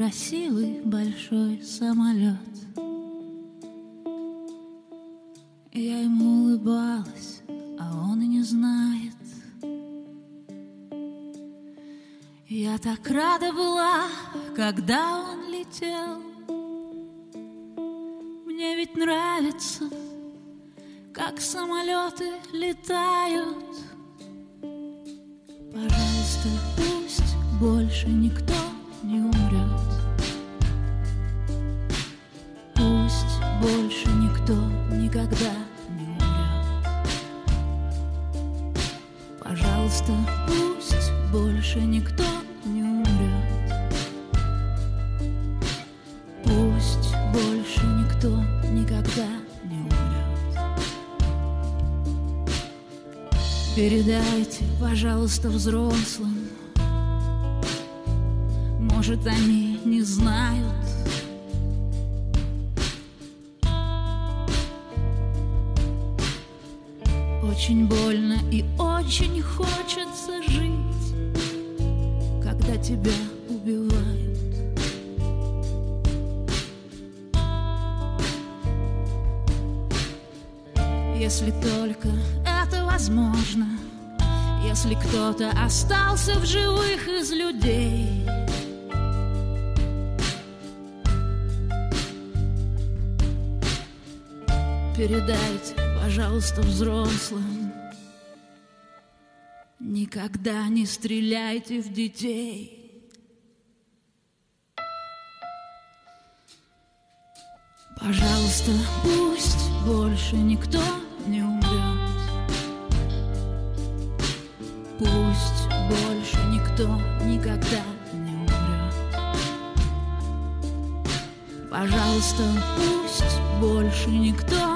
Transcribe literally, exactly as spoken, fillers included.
красивый большой самолет. Я ему улыбалась, а он и не знает. Я так рада была, когда он летел. Мне ведь нравится, как самолеты летают. Пожалуйста, пусть больше никто не умрет. Пусть больше никто никогда не умрет. Пожалуйста, пусть больше никто не умрет. Пусть больше никто никогда не умрет. Передайте, пожалуйста, взрослым, может, они не знают. Очень больно и очень хочется жить, когда тебя убивают. Если только это возможно, если кто-то остался в живых из людей. Передайте, пожалуйста, взрослым, никогда не стреляйте в детей. Пожалуйста, пусть больше никто не умрет. Пусть больше никто никогда не умрет. Пожалуйста, пусть больше никто